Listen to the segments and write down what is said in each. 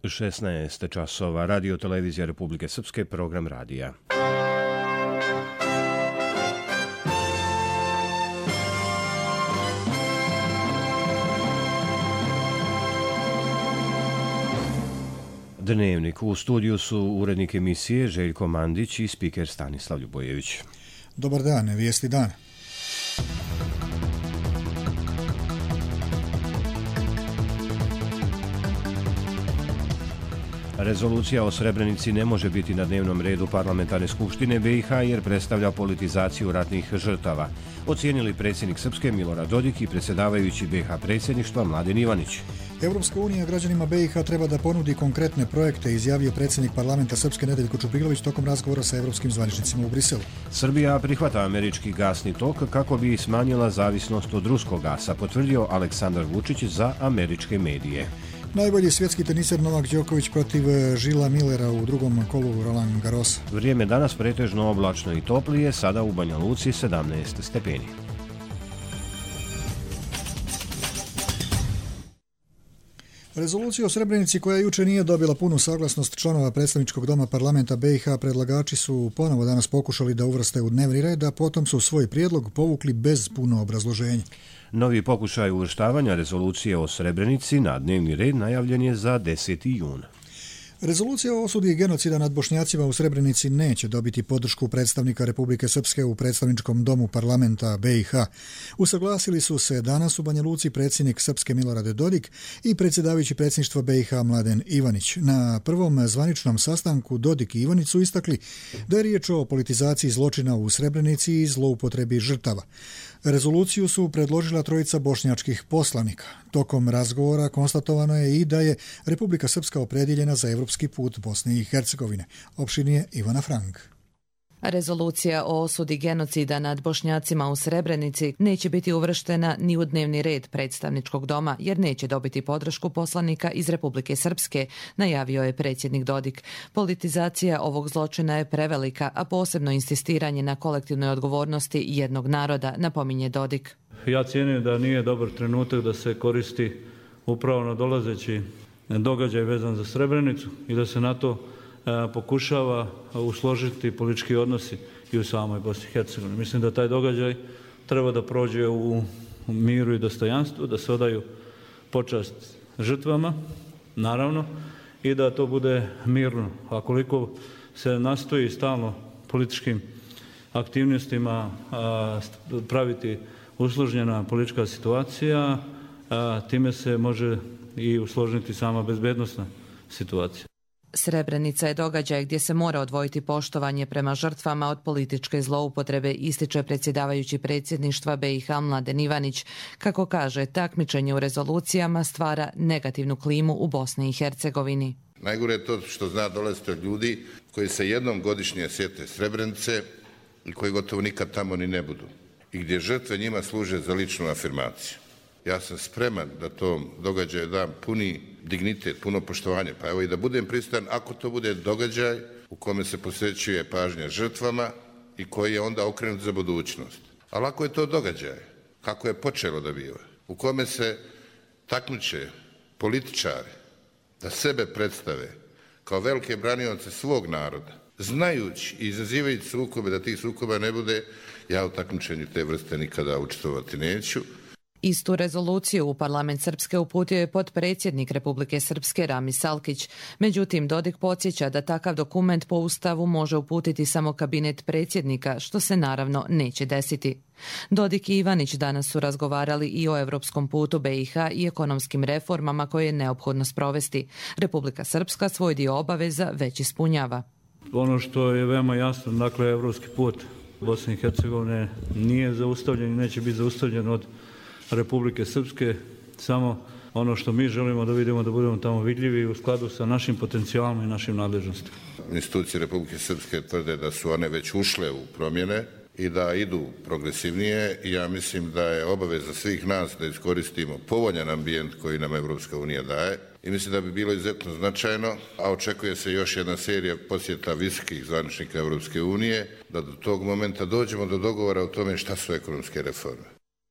16 časova, Radio televizija Republike Srpske, program radija. Dnevnik. U studiju su urednik emisije Željko Mandić i spiker Stanislav Ljubojević. Dobar dan, vijesti dana. Rezolucija o Srebrenici ne može biti na dnevnom redu Parlamentarne skupštine BiH jer predstavlja politizaciju ratnih žrtava, ocijenili predsjednik Srpske Milorad Dodik i predsjedavajući BiH predsjedništva Mladen Ivanić. Europska unija građanima BiH treba da ponudi konkretne projekte, izjavio predsjednik parlamenta Srpske Nedeljko Čupilović tokom razgovora sa europskim zvaničnicima u Briselu. Srbija prihvata američki gasni tok kako bi smanjila zavisnost od ruskog gasa, potvrdio Aleksandar Vučić za američke medije. Najbolji svjetski teniser Novak Đoković protiv Žila Millera u drugom kolu Roland Garrosa. Vrijeme danas pretežno oblačno i toplije, sada u Banja Luci 17 stepeni. Rezoluciju o Srebrenici, koja juče nije dobila punu saglasnost članova predstavničkog doma parlamenta BiH, predlagači su ponovo danas pokušali da uvrste u dnevni red, a potom su svoj prijedlog povukli bez puno obrazloženja. Novi pokušaj uvrštavanja rezolucije o Srebrenici na dnevni red najavljen je za 10. jun. Rezolucija o osudi genocida nad Bošnjacima u Srebrenici neće dobiti podršku predstavnika Republike Srpske u predstavničkom domu parlamenta BiH. Usaglasili su se danas u Banja Luci predsjednik Srpske Milorad Dodik i predsjedavajući predsjedništva BiH Mladen Ivanić. Na prvom zvaničnom sastanku Dodik i Ivanić su istakli da je riječ o politizaciji zločina u Srebrenici i zloupotrebi žrtava. Rezoluciju su predložila trojica bošnjačkih poslanika. Tokom razgovora konstatovano je i da je Republika Srpska opredjeljena za evropski put Bosne i Hercegovine. Opširnije Ivana Frank. Rezolucija o osudi genocida nad Bošnjacima u Srebrenici neće biti uvrštena ni u dnevni red predstavničkog doma jer neće dobiti podršku poslanika iz Republike Srpske, najavio je predsjednik Dodik. Politizacija ovog zločina je prevelika, a posebno insistiranje na kolektivnoj odgovornosti jednog naroda, napominje Dodik. Ja cijenim da nije dobar trenutak da se koristi upravo nadolazeći događaj vezan za Srebrenicu i da se na to pokušava usložiti politički odnosi i u samoj Bosni i Hercegovini. Mislim da taj događaj treba da prođe u miru i dostojanstvu, da se odaju počast žrtvama, naravno, i da to bude mirno. A koliko se nastoji stalno političkim aktivnostima praviti usložnjena politička situacija, time se može i usložiti sama bezbednosna situacija. Srebrenica je događaj gdje se mora odvojiti poštovanje prema žrtvama od političke zloupotrebe, ističe predsjedavajući predsjedništva BiH Mladen Ivanić. Kako kaže, takmičenje u rezolucijama stvara negativnu klimu u Bosni i Hercegovini. Najgore je to što zna dolaziti od ljudi koji se jednom godišnje sjete Srebrenice i koji gotovo nikad tamo ni ne budu. I gdje žrtve njima služe za ličnu afirmaciju. Ja sam spreman da tom događaju dam puni dignitet, puno poštovanje. Pa evo i da budem prisutan ako to bude događaj u kome se posvećuje pažnja žrtvama i koji je onda okrenut za budućnost. Ali ako je to događaj, kako je počelo da biva, u kome se takmiče političari da sebe predstave kao velike branioce svog naroda, znajući i izazivajući sukobe, da tih sukoba ne bude, ja u takmičenju te vrste nikada učestvovati neću. Istu rezoluciju u parlament Srpske uputio je potpredsjednik Republike Srpske Ramis Salkić. Međutim, Dodik podsjeća da takav dokument po Ustavu može uputiti samo kabinet predsjednika, što se naravno neće desiti. Dodik i Ivanić danas su razgovarali i o evropskom putu BiH i ekonomskim reformama koje je neophodno sprovesti. Republika Srpska svoj dio obaveza već ispunjava. Ono što je veoma jasno, dakle, evropski put Bosne i Hercegovine nije zaustavljen i neće biti zaustavljen od Republike Srpske, samo ono što mi želimo da vidimo, da budemo tamo vidljivi u skladu sa našim potencijalom i našim nadležnostima. Institucije Republike Srpske tvrde da su one već ušle u promjene i da idu progresivnije i ja mislim da je obaveza svih nas da iskoristimo povoljan ambijent koji nam Evropska unija daje i mislim da bi bilo izuzetno značajno, a očekuje se još jedna serija posjeta visokih zvaničnika Evropske unije, da do tog momenta dođemo do dogovora o tome šta su ekonomske reforme.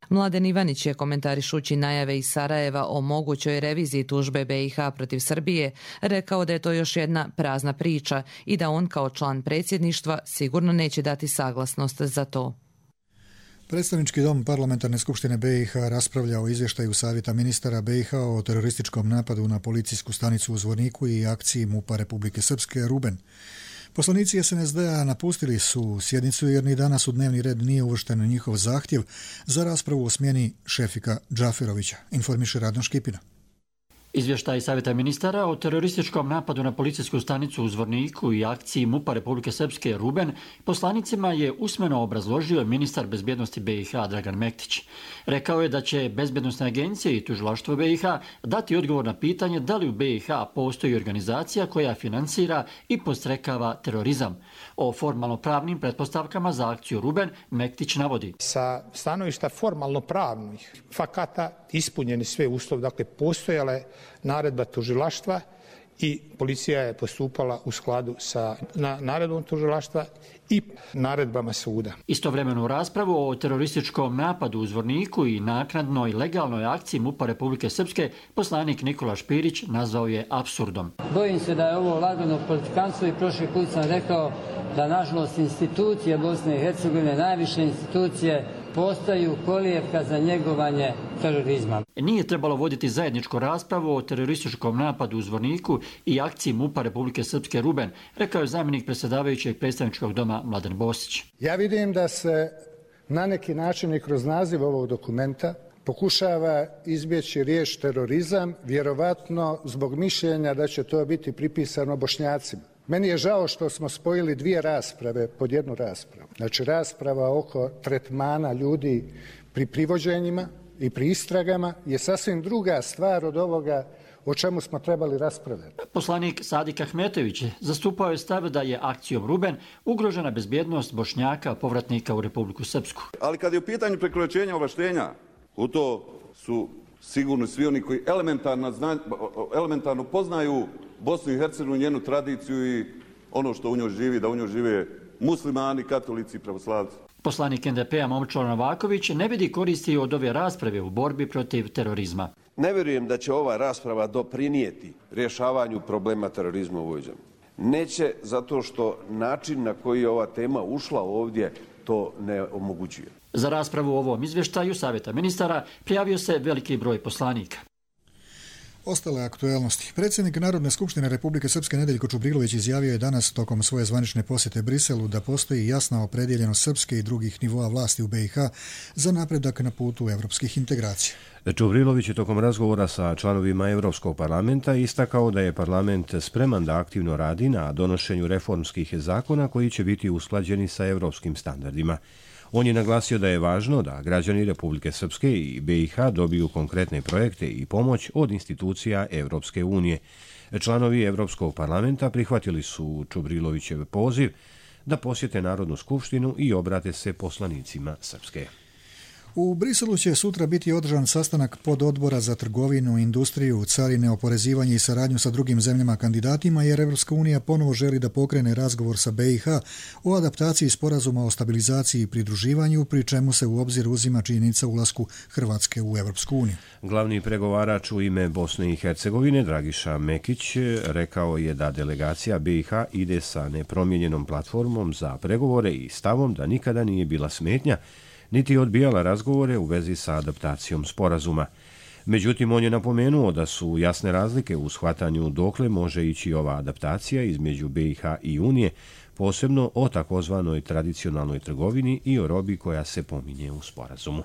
Mladen Ivanić je, komentarišući najave iz Sarajeva o mogućoj reviziji tužbe BiH protiv Srbije, rekao da je to još jedna prazna priča i da on kao član predsjedništva sigurno neće dati saglasnost za to. Predstavnički dom Parlamentarne skupštine BiH raspravlja o izvještaju Savjeta ministara BiH o terorističkom napadu na policijsku stanicu u Zvorniku i akciji MUP-a Republike Srpske Ruben. Poslanici SNSD-a napustili su sjednicu jer ni danas u dnevni red nije uvršten njihov zahtjev za raspravu o smjeni Šefika Džaferovića, informiše Radno Škipina. Izvještaj Savjeta ministara o terorističkom napadu na policijsku stanicu u Zvorniku i akciji MUP-a Republike Srpske Ruben poslanicima je usmeno obrazložio ministar bezbjednosti BiH Dragan Mektić. Rekao je da će bezbjednosne agencije i tužilaštvo BiH dati odgovor na pitanje da li u BiH postoji organizacija koja financira i podstrekava terorizam. O formalno pravnim pretpostavkama za akciju Ruben Mektić navodi. Sa stanovišta formalno pravnih fakata ispunjeni sve uslovi, dakle postojale naredba tužilaštva i policija je postupala u skladu sa naredbom tužilaštva i naredbama suda. Istovremenu raspravu o terorističkom napadu u Zvorniku i naknadnoj legalnoj akciji MUP-a Republike Srpske poslanik Nikola Špirić nazvao je apsurdom. Bojim se da je ovo lagano politikanstvo i prošli put sam rekao da nažalost institucije Bosne i Hercegovine, najviše institucije, postaju kolijevka za njegovanje terorizma. Nije trebalo voditi zajedničku raspravu o terorističkom napadu u Zvorniku i akciji MUP-a Republike Srpske Ruben, rekao je zamjenik predsjedavajućeg predstavničkog doma Mladen Bosić. Ja vidim da se na neki način i kroz naziv ovog dokumenta pokušava izbjeći riječ terorizam, vjerovatno zbog mišljenja da će to biti pripisano Bošnjacima. Meni je žao što smo spojili dvije rasprave pod jednu raspravu. Znači rasprava oko tretmana ljudi pri privođenjima i pri istragama je sasvim druga stvar od ovoga o čemu smo trebali raspravljati. Poslanik Sadik Ahmetović zastupao je stav da je akcijom Ruben ugrožena bezbjednost Bošnjaka povratnika u Republiku Srpsku. Ali kad je u pitanju prekoračenja ovlaštenja, u to su sigurno svi oni koji elementarno poznaju Bosnu i Hercegovinu, njenu tradiciju i ono što u njoj živi, da u njoj žive muslimani, katolici i pravoslavci. Poslanik NDP-a Momčilo Novaković ne vidi koristi od ove rasprave u borbi protiv terorizma. Ne vjerujem da će ova rasprava doprinijeti rješavanju problema terorizma u ovoj zemlji. Neće, zato što način na koji je ova tema ušla ovdje to ne omogućuje. Za raspravu o ovom izvještaju Savjeta ministara prijavio se veliki broj poslanika. Ostale aktuelnosti. Predsjednik Narodne skupštine Republike Srpske Nedeljko Čubrilović izjavio je danas tokom svoje zvanične posjete Briselu da postoji jasna opredijeljenost srpske i drugih nivoa vlasti u BiH za napredak na putu evropskih integracija. Čubrilović je tokom razgovora sa članovima Europskog parlamenta istakao da je parlament spreman da aktivno radi na donošenju reformskih zakona koji će biti usklađeni sa evropskim standardima. On je naglasio da je važno da građani Republike Srpske i BiH dobiju konkretne projekte i pomoć od institucija Evropske unije. Članovi Europskog parlamenta prihvatili su Čubrilovićev poziv da posjete Narodnu skupštinu i obrate se poslanicima Srpske. U Briselu će sutra biti održan sastanak pododbora za trgovinu, industriju, carine, oporezivanje i saradnju sa drugim zemljama kandidatima, jer Evropska unija ponovo želi da pokrene razgovor sa BiH o adaptaciji sporazuma o stabilizaciji i pridruživanju, pri čemu se u obzir uzima činjenica ulasku Hrvatske u Evropsku uniju. Glavni pregovarač u ime Bosne i Hercegovine, Dragiša Mekić, rekao je da delegacija BiH ide sa nepromijenjenom platformom za pregovore i stavom da nikada nije bila smetnja niti odbijala razgovore u vezi sa adaptacijom sporazuma. Međutim, on je napomenuo da su jasne razlike u shvatanju dokle može ići ova adaptacija između BiH i Unije, posebno o takozvanoj tradicionalnoj trgovini i o robi koja se pominje u sporazumu.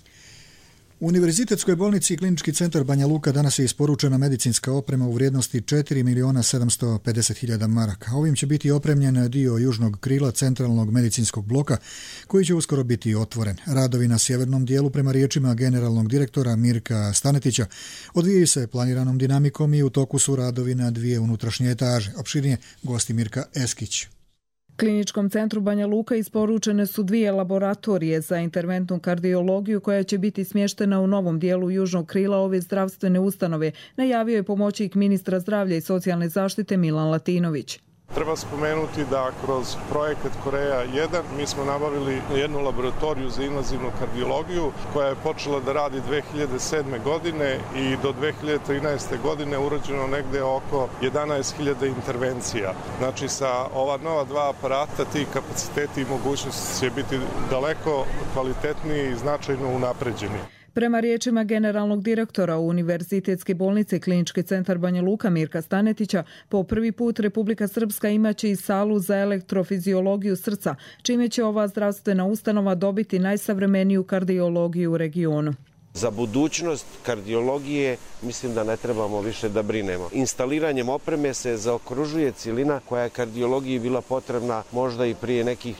U Univerzitetskoj bolnici i Klinički centar Banja Luka danas je isporučena medicinska oprema u vrijednosti 4.750.000 maraka. Ovim će biti opremljen dio južnog krila centralnog medicinskog bloka koji će uskoro biti otvoren. Radovi na sjevernom dijelu, prema riječima generalnog direktora Mirka Stanetića, odvijaju se planiranom dinamikom i u toku su radovi na 2 unutrašnje etaže. Opširnije gosti Mirka Eskić. Kliničkom centru Banja Luka isporučene su 2 laboratorije za interventnu kardiologiju koja će biti smještena u novom dijelu južnog krila ove zdravstvene ustanove, najavio je pomoćnik ministra zdravlja i socijalne zaštite Milan Latinović. Treba spomenuti da kroz projekat Koreja 1 mi smo nabavili jednu laboratoriju za invazivnu kardiologiju koja je počela da radi 2007. godine i do 2013. godine urađeno negde oko 11.000 intervencija. Znači sa ova nova dva aparata ti kapaciteti i mogućnosti će biti daleko kvalitetniji i značajno unapređeni. Prema riječima generalnog direktora Univerzitetske bolnice Klinički centar Banja Luka Mirka Stanetića, po prvi put Republika Srpska imaće i salu za elektrofiziologiju srca, čime će ova zdravstvena ustanova dobiti najsavremeniju kardiologiju u regionu. Za budućnost kardiologije mislim da ne trebamo više da brinemo. Instaliranjem opreme se zaokružuje cilina koja je kardiologiji bila potrebna možda i prije nekih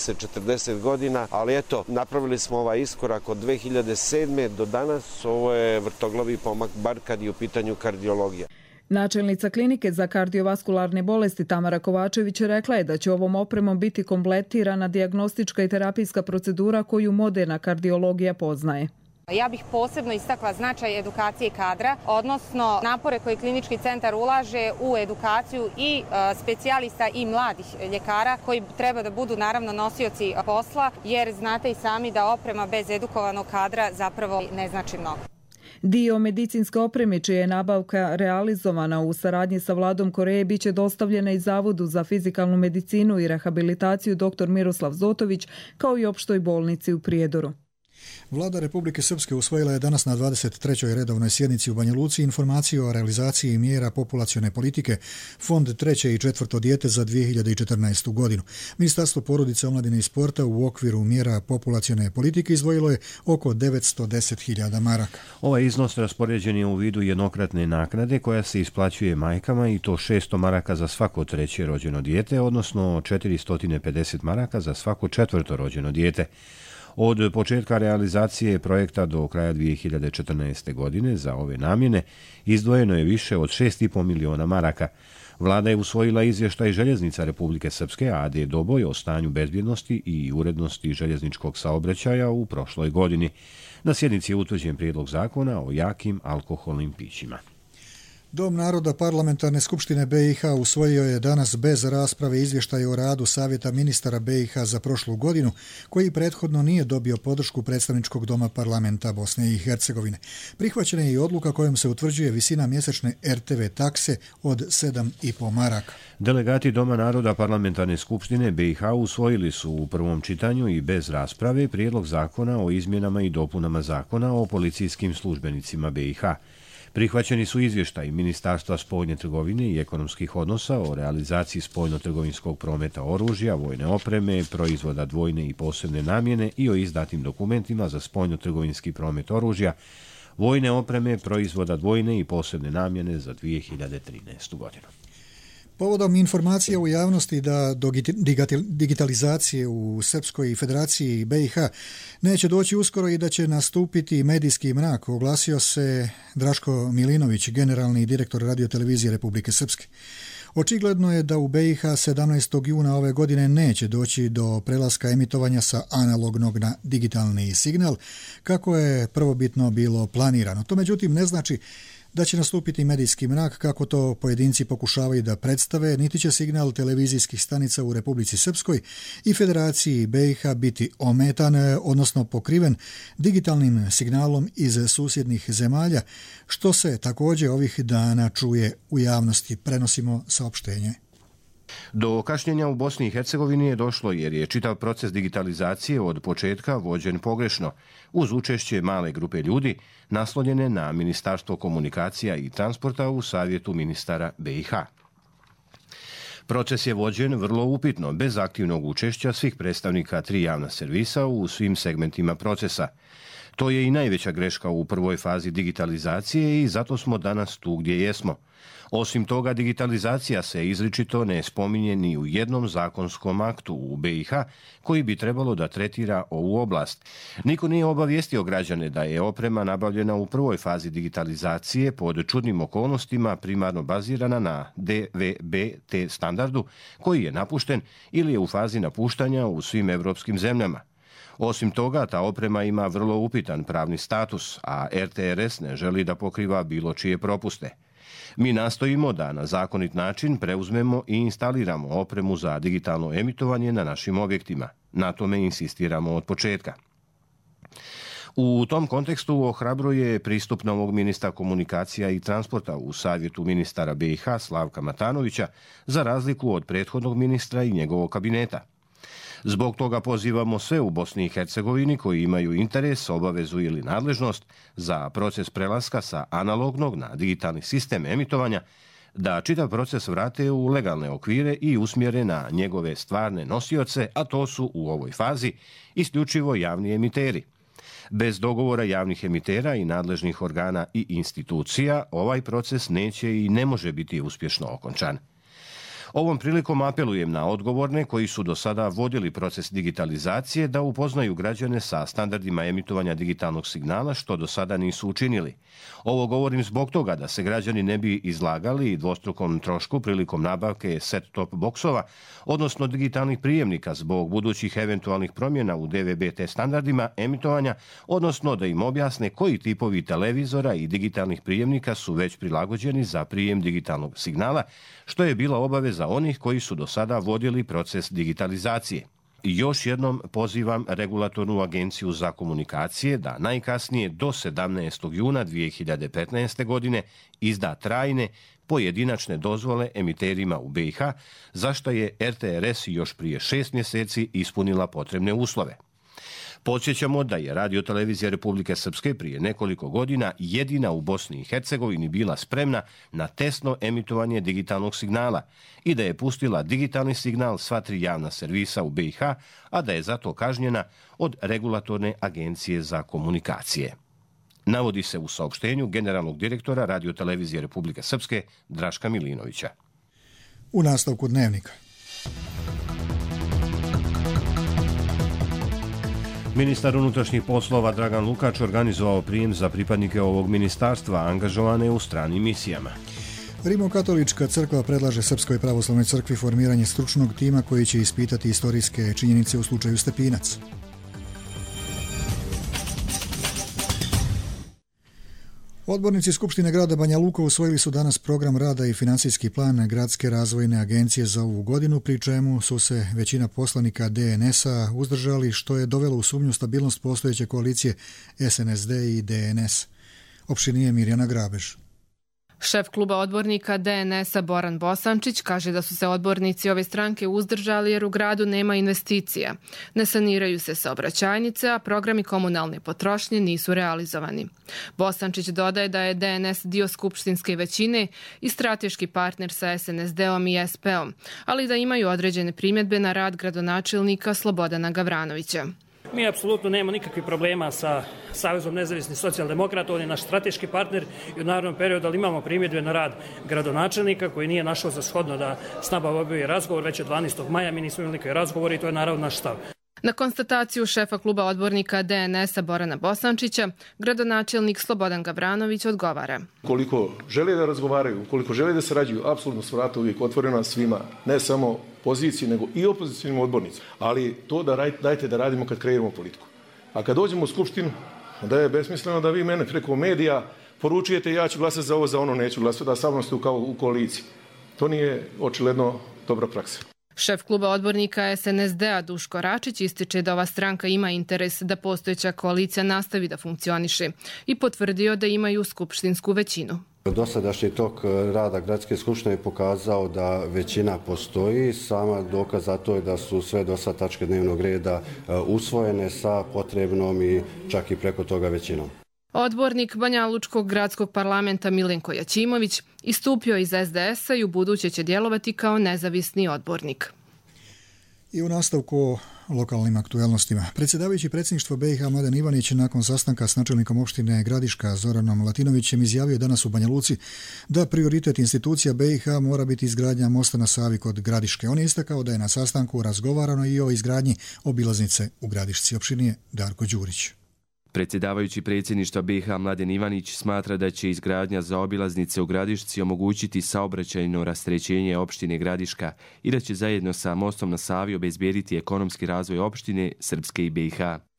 30-40 godina, ali eto, napravili smo ovaj iskorak od 2007. do danas. Ovo je vrtoglavi pomak, bar kad je u pitanju kardiologija. Načelnica klinike za kardiovaskularne bolesti Tamara Kovačević rekla je da će ovom opremom biti kompletirana dijagnostička i terapijska procedura koju moderna kardiologija poznaje. Ja bih posebno istakla značaj edukacije kadra, odnosno napore koje klinički centar ulaže u edukaciju i specijalista i mladih ljekara koji treba da budu naravno nosioci posla, jer znate i sami da oprema bez edukovanog kadra zapravo ne znači mnogo. Dio medicinske opreme čija je nabavka realizovana u saradnji sa vladom Koreje biće dostavljena i Zavodu za fizikalnu medicinu i rehabilitaciju dr. Miroslav Zotović kao i opštoj bolnici u Prijedoru. Vlada Republike Srpske usvojila je danas na 23. redovnoj sjednici u Banja Luci informaciju o realizaciji mjera populacione politike Fond treće i četvrto dijete za 2014. godinu. Ministarstvo porodice, omladine i sporta u okviru mjera populacione politike izdvojilo je oko 910.000 maraka. Ovaj iznos raspoređen je u vidu jednokratne naknade koja se isplaćuje majkama i to 600 maraka za svako treće rođeno dijete, odnosno 450 maraka za svako četvrto rođeno dijete. Od početka realizacije projekta do kraja 2014. godine za ove namjene izdvojeno je više od 6,5 miliona maraka. Vlada je usvojila izvještaj Željeznica Republike Srpske AD Doboj o stanju bezbjednosti i urednosti željezničkog saobraćaja u prošloj godini. Na sjednici je utvrđen prijedlog zakona o jakim alkoholnim pićima. Dom naroda Parlamentarne skupštine BiH usvojio je danas bez rasprave izvještaj o radu Savjeta ministara BiH za prošlu godinu, koji prethodno nije dobio podršku predstavničkog doma parlamenta Bosne i Hercegovine. Prihvaćena je i odluka kojom se utvrđuje visina mjesečne RTV takse od 7,5 maraka. Delegati Doma naroda Parlamentarne skupštine BiH usvojili su u prvom čitanju i bez rasprave prijedlog zakona o izmjenama i dopunama zakona o policijskim službenicima BiH. Prihvaćeni su izvještaji Ministarstva spoljne trgovine i ekonomskih odnosa o realizaciji spoljno-trgovinskog prometa oružja, vojne opreme, proizvoda dvojne i posebne namjene i o izdatim dokumentima za spoljno-trgovinski promet oružja, vojne opreme, proizvoda dvojne i posebne namjene za 2013. godinu. Povodom informacija u javnosti da do digitalizacije u Srpskoj federaciji i BiH neće doći uskoro i da će nastupiti medijski mrak, oglasio se Draško Milinović, generalni direktor radiotelevizije Republike Srpske. Očigledno je da u BiH 17. juna ove godine neće doći do prelaska emitovanja sa analognog na digitalni signal, kako je prvobitno bilo planirano. To međutim ne znači da će nastupiti medijski mrak, kako to pojedinci pokušavaju da predstave, niti će signal televizijskih stanica u Republici Srpskoj i Federaciji BiH biti ometan, odnosno pokriven digitalnim signalom iz susjednih zemalja, što se također ovih dana čuje u javnosti. Prenosimo saopštenje. Do kašnjenja u Bosni i Hercegovini je došlo jer je čitav proces digitalizacije od početka vođen pogrešno, uz učešće male grupe ljudi naslonjene na Ministarstvo komunikacija i transporta u Savjetu ministara BiH. Proces je vođen vrlo upitno, bez aktivnog učešća svih predstavnika 3 javna servisa u svim segmentima procesa. To je i najveća greška u prvoj fazi digitalizacije i zato smo danas tu gdje jesmo. Osim toga, digitalizacija se izričito ne spominje ni u jednom zakonskom aktu u BiH koji bi trebalo da tretira ovu oblast. Niko nije obavijestio građane da je oprema nabavljena u prvoj fazi digitalizacije pod čudnim okolnostima primarno bazirana na DVB-T standardu koji je napušten ili je u fazi napuštanja u svim evropskim zemljama. Osim toga, ta oprema ima vrlo upitan pravni status, a RTRS ne želi da pokriva bilo čije propuste. Mi nastojimo da na zakonit način preuzmemo i instaliramo opremu za digitalno emitovanje na našim objektima. Na tome insistiramo od početka. U tom kontekstu ohrabruje pristup novog ministra komunikacija i transporta u savjetu ministara BiH Slavka Matanovića, za razliku od prethodnog ministra i njegovog kabineta. Zbog toga pozivamo sve u Bosni i Hercegovini koji imaju interes, obavezu ili nadležnost za proces prelaska sa analognog na digitalni sistem emitovanja, da čitav proces vrate u legalne okvire i usmjere na njegove stvarne nosioce, a to su u ovoj fazi isključivo javni emiteri. Bez dogovora javnih emitera i nadležnih organa i institucija, ovaj proces neće i ne može biti uspješno okončan. Ovom prilikom apelujem na odgovorne koji su do sada vodili proces digitalizacije da upoznaju građane sa standardima emitovanja digitalnog signala, što do sada nisu učinili. Ovo govorim zbog toga da se građani ne bi izlagali dvostrukom trošku prilikom nabavke set-top boksova, odnosno digitalnih prijemnika zbog budućih eventualnih promjena u DVB-T standardima emitovanja, odnosno da im objasne koji tipovi televizora i digitalnih prijemnika su već prilagođeni za prijem digitalnog signala, što je bila obaveza onih koji su do sada vodili proces digitalizacije. Još jednom pozivam Regulatornu agenciju za komunikacije da najkasnije do 17. juna 2015. godine izda trajne pojedinačne dozvole emiterima u BiH, za što je RTRS još prije 6 mjeseci ispunila potrebne uslove. Podsjećamo da je Radio-televizija Republike Srpske prije nekoliko godina jedina u Bosni i Hercegovini bila spremna na testno emitovanje digitalnog signala i da je pustila digitalni signal sva 3 javna servisa u BiH, a da je zato kažnjena od Regulatorne agencije za komunikacije. Navodi se u saopštenju generalnog direktora Radio-televizije Republike Srpske Draška Milinovića. U nastavku dnevnika. Ministar unutrašnjih poslova Dragan Lukač organizovao prijem za pripadnike ovog ministarstva angažovane u stranim misijama. Rimokatolička crkva predlaže Srpskoj pravoslavnoj crkvi formiranje stručnog tima koji će ispitati istorijske činjenice u slučaju Stepinac. Odbornici Skupštine grada Banja Luka usvojili su danas program rada i financijski plan Gradske razvojne agencije za ovu godinu, pri čemu su se većina poslanika DNS-a uzdržali, što je dovelo u sumnju stabilnost postojeće koalicije SNSD i DNS. Opštinije Mirjana Grabež. Šef kluba odbornika DNS-a Boran Bosančić kaže da su se odbornici ove stranke uzdržali jer u gradu nema investicija. Ne saniraju se saobraćajnice, a programi komunalne potrošnje nisu realizovani. Bosančić dodaje da je DNS dio skupštinske većine i strateški partner sa SNSD-om i SP-om, ali da imaju određene primjedbe na rad gradonačelnika Slobodana Gavranovića. Mi apsolutno nemamo nikakvih problema sa Savezom nezavisnih socijaldemokrata, on je naš strateški partner i u narednom periodu, ali imamo primjedbe na rad gradonačelnika koji nije našao za shodno da s nama obavio razgovor, već od 12. maja mi nismo imali nikakve razgovore i to je naravno naš stav. Na konstataciju šefa kluba odbornika DNS-a Borana Bosančića, gradonačelnik Slobodan Gavranović odgovara. Koliko žele da razgovaraju, koliko žele da sarađuju, apsolutno su vrata uvijek otvorena svima, ne samo poziciji, nego i opozicijnim odbornicima. Ali to da dajte da radimo kad kreiramo politiku. A kad dođemo u skupštinu, da je besmisleno da vi mene preko medija poručujete ja ću glasati za ovo, za ono neću glasati, da sa mnom ste kao u koaliciji. To nije očigledno dobra praksa. Šef kluba odbornika SNSD-a Duško Račić ističe da ova stranka ima interes da postojeća koalicija nastavi da funkcioniše i potvrdio da imaju skupštinsku većinu. Dosadašnji tok rada Gradske skupštine je pokazao da većina postoji. Sama dokaz za to je da su sve do sad tačke dnevnog reda usvojene sa potrebnom i čak i preko toga većinom. Odbornik Banjalučkog gradskog parlamenta Milenko Jaćimović istupio iz SDS-a i u buduće će djelovati kao nezavisni odbornik. I u nastavku o lokalnim aktuelnostima. Predsjedavajući predsjedništvo BiH Mladen Ivanić nakon sastanka s načelnikom opštine Gradiška Zoranom Latinovićem izjavio danas u Banja Luci da prioritet institucija BiH mora biti izgradnja mosta na Savi kod Gradiške. On je istakao da je na sastanku razgovarano i o izgradnji obilaznice u Gradišci. Opštinije Darko Đurić. Predsjedavajući predsjedništva BiH Mladen Ivanić smatra da će izgradnja zaobilaznice u Gradišci omogućiti saobraćajno rasterećenje opštine Gradiška i da će zajedno sa mostom na Savi obezbijediti ekonomski razvoj opštine Srpske i BiH.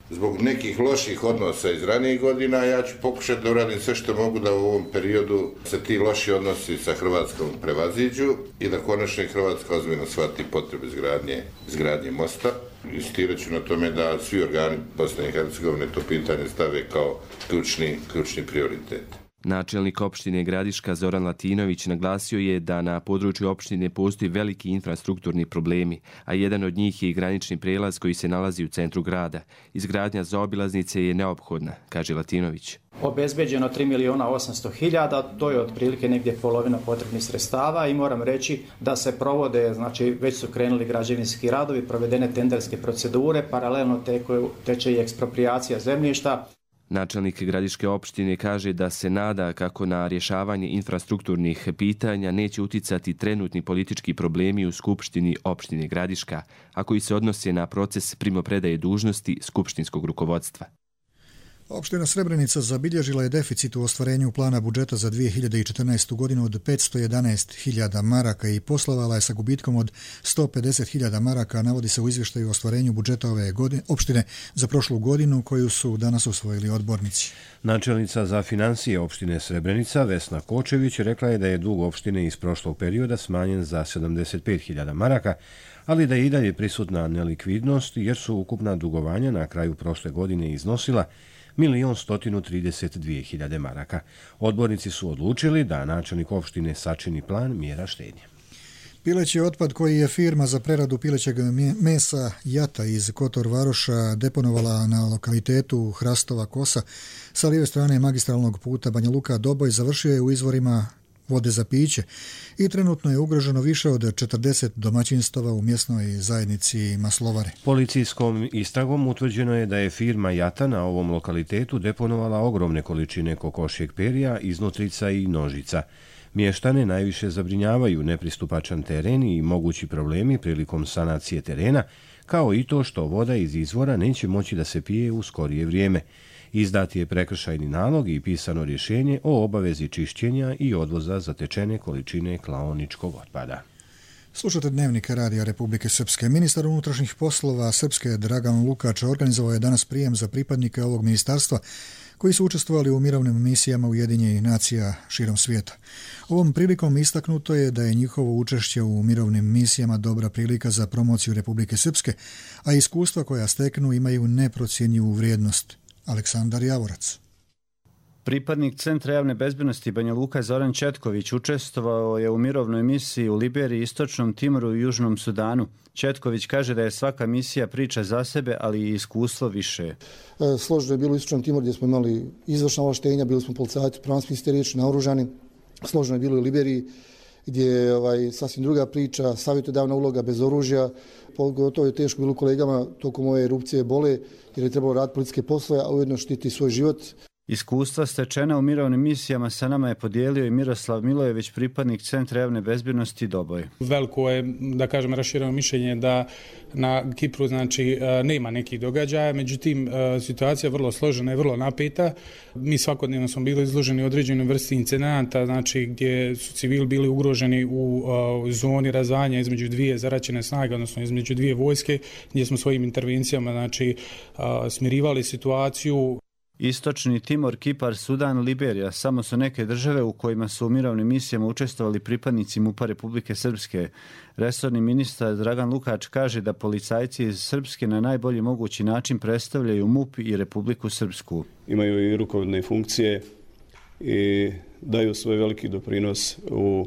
Zbog nekih loših odnosa iz ranijih godina ja ću pokušati da uradim sve što mogu da u ovom periodu se ti loši odnosi sa Hrvatskom prevaziđu i da konačno Hrvatska ozbiljno shvati potrebe izgradnje mosta. Insistirat ću na tome da svi organi Bosne i Hercegovine to pitanje stave kao ključni prioritet. Načelnik opštine Gradiška Zoran Latinović naglasio je da na području opštine postoji veliki infrastrukturni problemi, a jedan od njih je i granični prijelaz koji se nalazi u centru grada. Izgradnja zaobilaznice je neophodna, kaže Latinović. Obezbeđeno 3.800.000, to je otprilike negdje polovina potrebnih sredstava i moram reći da se provode, znači već su krenuli građevinski radovi, provedene tenderske procedure, paralelno teče i eksproprijacija zemljišta. Načelnik Gradiške opštine kaže da se nada kako na rješavanje infrastrukturnih pitanja neće uticati trenutni politički problemi u Skupštini opštine Gradiška, a koji se odnose na proces primopredaje dužnosti skupštinskog rukovodstva. Opština Srebrenica zabilježila je deficit u ostvarenju plana budžeta za 2014. godinu od 511.000 maraka i poslovala je sa gubitkom od 150.000 maraka, navodi se u izvještaju o ostvarenju budžeta ove opštine za prošlu godinu koju su danas usvojili odbornici. Načelnica za financije opštine Srebrenica Vesna Kočević rekla je da je dug opštine iz prošlog perioda smanjen za 75.000 maraka, ali da je i dalje prisutna nelikvidnost jer su ukupna dugovanja na kraju prošle godine iznosila 1.132.000 maraka. Odbornici su odlučili da načelnik opštine sačini plan mjera štednje. Pileći otpad koji je firma za preradu pilećeg mesa Jata iz Kotor Varoša deponovala na lokalitetu Hrastova Kosa sa lijeve strane magistralnog puta Banja Luka-Doboj završio je u izvorima vode za piće i trenutno je ugroženo više od 40 domaćinstava u mjesnoj zajednici Maslovare. Policijskom istragom utvrđeno je da je firma Jata na ovom lokalitetu deponovala ogromne količine kokošjeg perja, iznutrica i nožica. Mještane najviše zabrinjavaju nepristupačan teren i mogući problemi prilikom sanacije terena, kao i to što voda iz izvora neće moći da se pije u skorije vrijeme. Izdat je prekršajni nalog i pisano rješenje o obavezi čišćenja i odvoza zatečene količine klaoničkog otpada. Slušate Dnevnik Radija Republike Srpske. Ministar unutrašnjih poslova Srpske Dragan Lukač organizovao je danas prijem za pripadnike ovog ministarstva koji su učestvovali u mirovnim misijama Ujedinjenih nacija širom svijeta. Ovom prilikom istaknuto je da je njihovo učešće u mirovnim misijama dobra prilika za promociju Republike Srpske, a iskustva koja steknu imaju neprocjenjivu vrijednost. Aleksandar Javorac. Pripadnik Centra javne bezbednosti Banja Luka Zoran Četković učestvovao je u mirovnoj misiji u Liberiji, Istočnom Timoru i Južnom Sudanu. Četković kaže da je svaka misija priča za sebe, ali i iskustvo više. Složeno je bilo u Istočnom Timoru gdje smo imali izvršna ovlaštenja, bili smo policajci, pravom smislu riječi, naoružani. Složeno je bilo u Liberiji gdje je sasvim druga priča, savjetodavna uloga bez oružja. Pogotovo je teško bilo kolegama tokom ove erupcije bole jer je trebalo raditi policijske poslove, a ujedno štiti svoj život. Iskustva stečena u mirovnim misijama sa nama je podijelio i Miroslav Milojević, pripadnik Centra javne bezbednosti Doboj. Veliko je, da kažem, rašireno mišljenje da na Kipru nema nekih događaja, međutim situacija je vrlo složena i vrlo napeta. Mi svakodnevno smo bili izloženi određenoj vrsti incidenata, gdje su civili bili ugroženi u zoni razdvajanja između dvije zaraćene snage, odnosno između dvije vojske, gdje smo svojim intervencijama smirivali situaciju. Istočni Timor, Kipar, Sudan, Liberija samo su neke države u kojima su u mirovnim misijama učestvovali pripadnici MUP-a Republike Srpske. Resorni ministar Dragan Lukač kaže da policajci iz Srpske na najbolji mogući način predstavljaju MUP i Republiku Srpsku. Imaju i rukovodne funkcije i daju svoj veliki doprinos u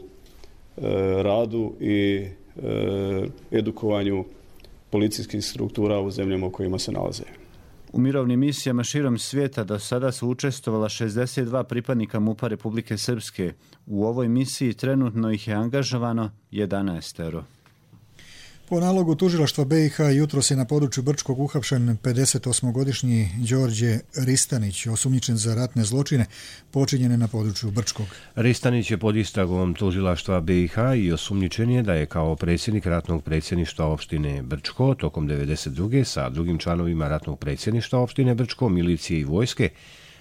radu i edukovanju policijskih struktura u zemljama u kojima se nalaze. U mirovnim misijama širom svijeta do sada su učestvovala 62 pripadnika MUP-a Republike Srpske. U ovoj misiji trenutno ih je angažovano 11. Po nalogu tužilaštva BiH jutros je na području Brčkog uhapšen 58-godišnji Đorđe Ristanić, osumnjičen za ratne zločine počinjene na području Brčkog. Ristanić je pod istragom tužilaštva BiH i osumnjičen je da je kao predsjednik ratnog predsjedništva opštine Brčko tokom 1992. sa drugim članovima ratnog predsjedništva opštine Brčko, milicije i vojske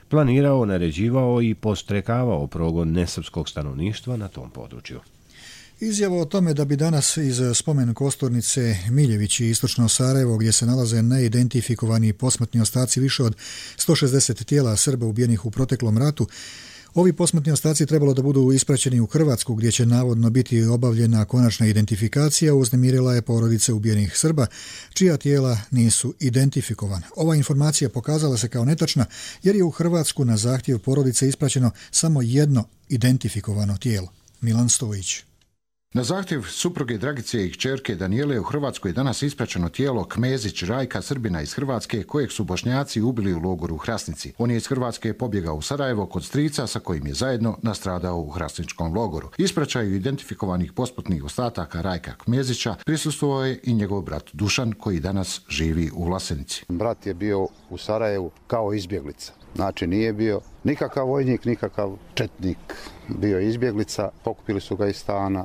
planirao, naređivao i postrekavao progon nesrpskog stanovništva na tom području. Izjava o tome da bi danas iz spomen kosturnice Miljević i istočno Sarajevo, gdje se nalaze neidentifikovani posmrtni ostaci više od 160 tijela Srba ubijenih u proteklom ratu, ovi posmrtni ostaci trebalo da budu ispraćeni u Hrvatsku, gdje će navodno biti obavljena konačna identifikacija, uznemirila je porodice ubijenih Srba, čija tijela nisu identifikovana. Ova informacija pokazala se kao netačna, jer je u Hrvatsku na zahtjev porodice ispraćeno samo jedno identifikovano tijelo. Milan Stojić. Na zahtjev supruge Dragice i kćerke Danijele u Hrvatskoj je danas ispraćeno tijelo Kmezić Rajka, Srbina iz Hrvatske, kojeg su Bošnjaci ubili u logoru u Hrasnici. On je iz Hrvatske pobjegao u Sarajevo kod strica sa kojim je zajedno nastradao u Hrasničkom logoru. Ispraćaju identifikovanih posmrtnih ostataka Rajka Kmezića prisustvovao je i njegov brat Dušan, koji danas živi u Vlasenici. Brat je bio u Sarajevu kao izbjeglica. Znači nije bio nikakav vojnik, nikakav četnik, bio izbjeglica, pokupili su ga iz stana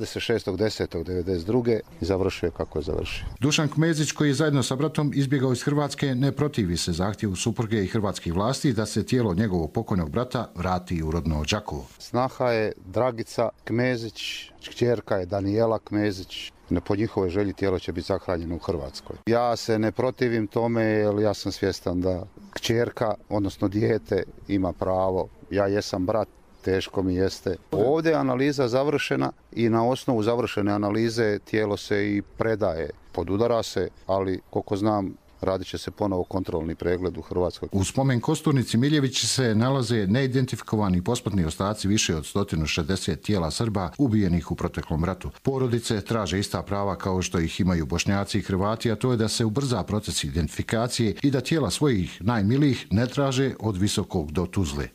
26.10.1992. i završio kako je završio. Dušan Kmezić, koji je zajedno sa bratom izbjegao iz Hrvatske, ne protivi se zahtjevu supruge i hrvatskih vlasti da se tijelo njegovog pokojnog brata vrati u rodno Đakovo. Snaha je Dragica Kmezić, kćerka je Danijela Kmezić. Po njihovoj želji tijelo će biti sahranjeno u Hrvatskoj. Ja se ne protivim tome, jer ja sam svjestan da kćerka, odnosno dijete, ima pravo. Ja jesam brat, teško mi jeste. Ovdje je analiza završena i na osnovu završene analize tijelo se i predaje. Podudara se, ali koliko znam, radit će se ponovo kontrolni pregled u Hrvatskoj. U spomen kosturnici Miljević se nalaze neidentifikovani posmrtni ostaci više od 160 tijela Srba ubijenih u proteklom ratu. Porodice traže ista prava kao što ih imaju Bošnjaci i Hrvati, a to je da se ubrza proces identifikacije i da tijela svojih najmilijih ne traže od Visokog do Tuzle.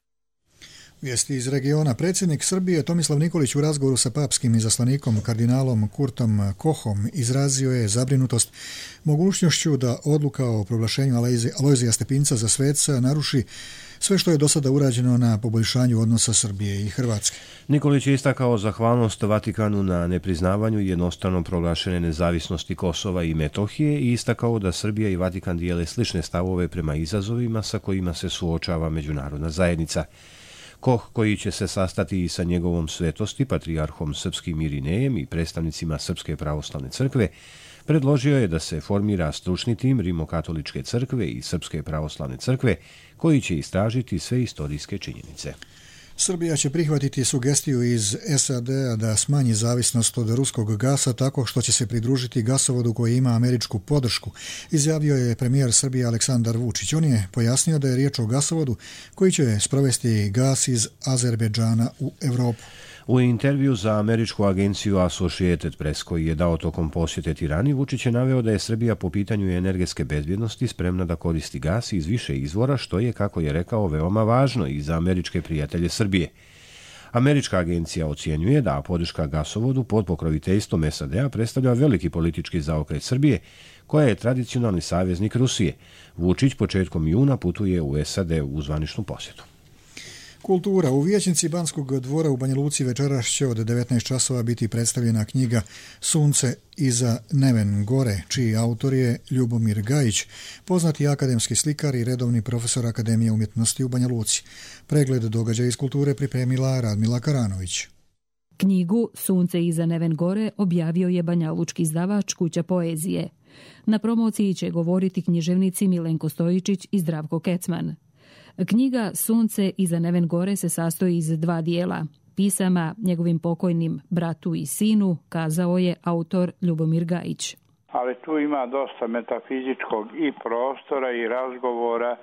Vijesti iz regiona. Predsjednik Srbije Tomislav Nikolić u razgovoru sa papskim izaslanikom kardinalom Kurtom Kohom izrazio je zabrinutost mogućnošću da odluka o proglašenju Alojzija Stepinca za sveca naruši sve što je do sada urađeno na poboljšanju odnosa Srbije i Hrvatske. Nikolić je istakao zahvalnost Vatikanu na nepriznavanju jednostrano proglašene nezavisnosti Kosova i Metohije i istakao da Srbija i Vatikan dijele slične stavove prema izazovima sa kojima se suočava međunarodna zajednica. Koh, koji će se sastati i sa njegovom svetosti, patrijarhom srpskim Irinejem i predstavnicima Srpske pravoslavne crkve, predložio je da se formira stručni tim Rimokatoličke crkve i Srpske pravoslavne crkve, koji će istražiti sve istorijske činjenice. Srbija će prihvatiti sugestiju iz SAD-a da smanji zavisnost od ruskog gasa tako što će se pridružiti gasovodu koji ima američku podršku, izjavio je premijer Srbije Aleksandar Vučić. On je pojasnio da je riječ o gasovodu koji će sprovesti gas iz Azerbejdžana u Europu. U intervju za američku agenciju Associated Press koji je dao tokom posjete Tirani, Vučić je naveo da je Srbija po pitanju energetske bezbjednosti spremna da koristi gas iz više izvora, što je, kako je rekao, veoma važno i za američke prijatelje Srbije. Američka agencija ocjenjuje da podrška gasovodu pod pokroviteljstvom SAD-a predstavlja veliki politički zaokret Srbije, koja je tradicionalni saveznik Rusije. Vučić početkom juna putuje u SAD u zvaničnu posjetu. Kultura. U vijećnici Banskog dvora u Banja Luci večeras će od 19 časova biti predstavljena knjiga Sunce iza neven gore, čiji autor je Ljubomir Gajić, poznati akademski slikar i redovni profesor Akademije umjetnosti u Banja Luci. Pregled događaja iz kulture pripremila Radmila Karanović. Knjigu Sunce iza neven gore objavio je banjalučki izdavač Kuća poezije. Na promociji će govoriti književnici Milenko Stojičić i Zdravko Kecman. Knjiga Sunce iza neven gore se sastoji iz dva dijela. Pisama njegovim pokojnim bratu i sinu, kazao je autor Ljubomir Gajić. Ali tu ima dosta metafizičkog i prostora i razgovora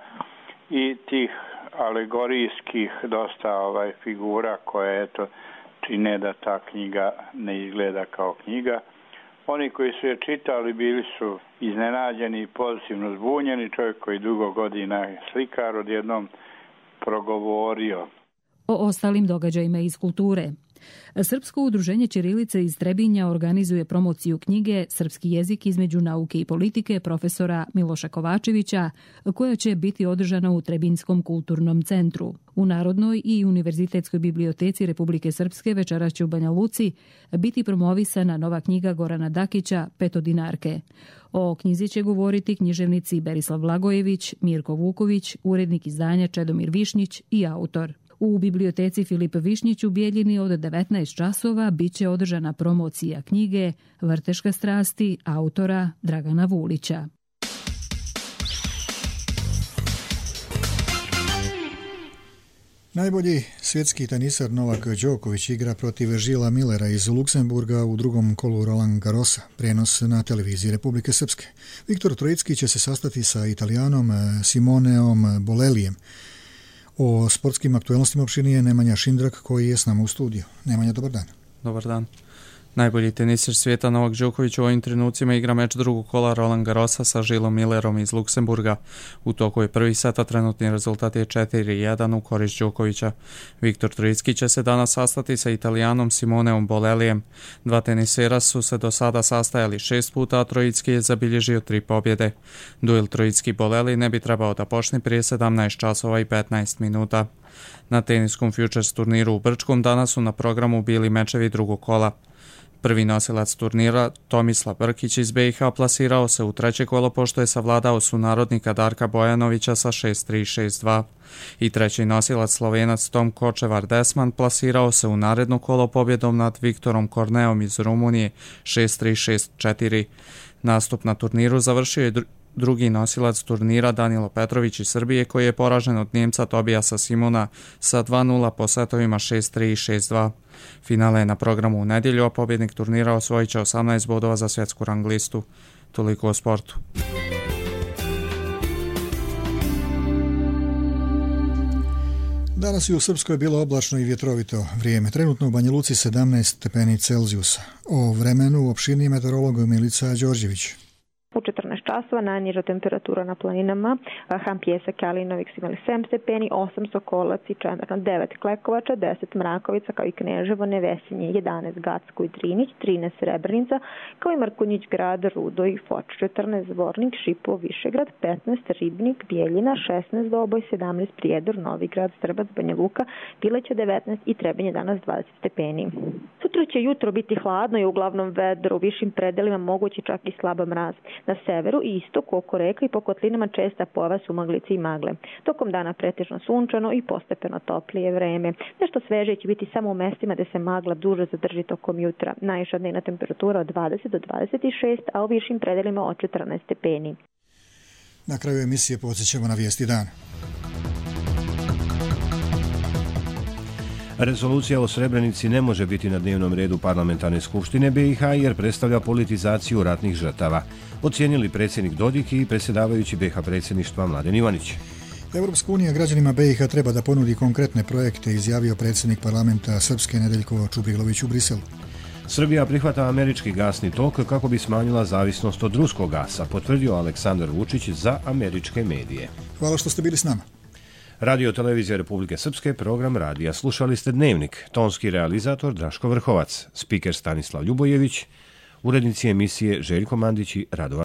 i tih alegorijskih dosta figura koje čine da ta knjiga ne izgleda kao knjiga. Oni koji su je čitali bili su iznenađeni i pozitivno zbunjeni. Čovjek koji dugo godina je slikar odjednom progovorio. O ostalim događajima iz kulture. Srpsko udruženje ćirilice iz Trebinja organizuje promociju knjige Srpski jezik između nauke i politike profesora Miloša Kovačevića, koja će biti održana u Trebinjskom kulturnom centru. U Narodnoj i Univerzitetskoj biblioteci Republike Srpske večeras će u Banja Luci biti promovisana nova knjiga Gorana Dakića Petodinarke. O knjizi će govoriti književnici Berislav Blagojević, Mirko Vuković, urednik izdanja Čedomir Višnjić i autor. U biblioteci Filip Višnjić u Bijeljini od 19 časova biće održana promocija knjige Vrteška strasti autora Dragana Vulića. Najbolji svjetski tenisar Novak Đoković igra protiv Žila Millera iz Luksemburga u drugom kolu Roland Garrosa, prijenos na televiziji Republike Srpske. Viktor Trojicki će se sastati sa Italijanom Simoneom Bolelijem. O sportskim aktualnostima opširnije Nemanja Šindrak koji je s nama u studiju. Nemanja, dobar dan. Dobar dan. Najbolji tenisir svijeta Novak Đoković u ovim trenucima igra meč drugog kola Roland Garrosa sa Žilom Millerom iz Luksemburga. U toku je prvi set, a trenutni rezultat je 4-1 u korist Đokovića. Viktor Trojicki će se danas sastati sa Italijanom Simoneom Bolelijem. Dva tenisera su se do sada sastajali 6 puta, a Trojicki je zabilježio 3 pobjede. Duel Trojicki-Boleli ne bi trebao da počne prije 17 časova i 15 minuta. Na teniskom Futures turniru u Brčkom danas su na programu bili mečevi drugog kola. Prvi nosilac turnira, Tomislav Brkić iz BiH, plasirao se u treće kolo pošto je savladao sunarodnika Darka Bojanovića sa 6-3-6-2. I treći nosilac Slovenac Tom Kočevar Desman plasirao se u naredno kolo pobjedom nad Viktorom Korneom iz Rumunije 6-3-6-4. Nastup na turniru završio je drugi nosilac turnira Danilo Petrović iz Srbije koji je poražen od Njemca Tobijasa Simona sa 2-0 po setovima 6-3 i 6-2. Finale je na programu u nedjelju, a pobjednik turnira osvojit će 18 bodova za svjetsku rang listu. Toliko o sportu. Danas je u Srpskoj bilo oblačno i vjetrovito vrijeme. Trenutno u Banja Luci 17 stepeni Celzijusa. O vremenu opširniji meteorolog Milica Đorđević. U 14 časova najniža temperatura na planinama, Han Pjesak, Kalinovik su imali 7 stepeni, 8 Sokolac i Čemerno, 9 Klekovača, 10 Mrakovica, kao i Kneževo, Nevesinje, 11 Gacko i Drinić, 13 Srebrenica, kao i Mrkonjić grad, Rudo i Foč, 14 Zvornik, Šipovo, Višegrad, 15 Ribnik, Bijeljina, 16 Doboj, 17 Prijedor, Novigrad, Strbac, Banja Luka, Pileća 19 i Trebinje danas 20 stepeni. Sutra će jutro biti hladno i uglavnom vedro, u višim predelima mogući čak i slaba mraz. Na severu i istoku oko reka i po kotlinama česta pojava sumaglice i magle. Tokom dana pretežno sunčano i postepeno toplije vreme. Nešto sveže će biti samo u mestima gde se magla duže zadrži tokom jutra. Najviša dnevna temperatura od 20 do 26, a u višim predelima od 14 stepeni. Na kraju emisije podsjećamo na vijesti dana. Rezolucija o Srebrenici ne može biti na dnevnom redu Parlamentarne skupštine BiH jer predstavlja politizaciju ratnih žrtava, ocijenili predsjednik Dodik i predsjedavajući BiH predsjedništva Mladen Ivanić. Evropska unija građanima BiH treba da ponudi konkretne projekte, izjavio predsjednik parlamenta Srpske Nedeljko Čubrilović u Briselu. Srbija prihvata američki gasni tok kako bi smanjila zavisnost od ruskog gasa, potvrdio Aleksandar Vučić za američke medije. Hvala što ste bili s nama. Radio Televizija Republike Srpske, program radija. Slušali ste Dnevnik, tonski realizator Draško Vrhovac, spiker Stanislav Ljubojević, urednici emisije Željko Mandić i Radova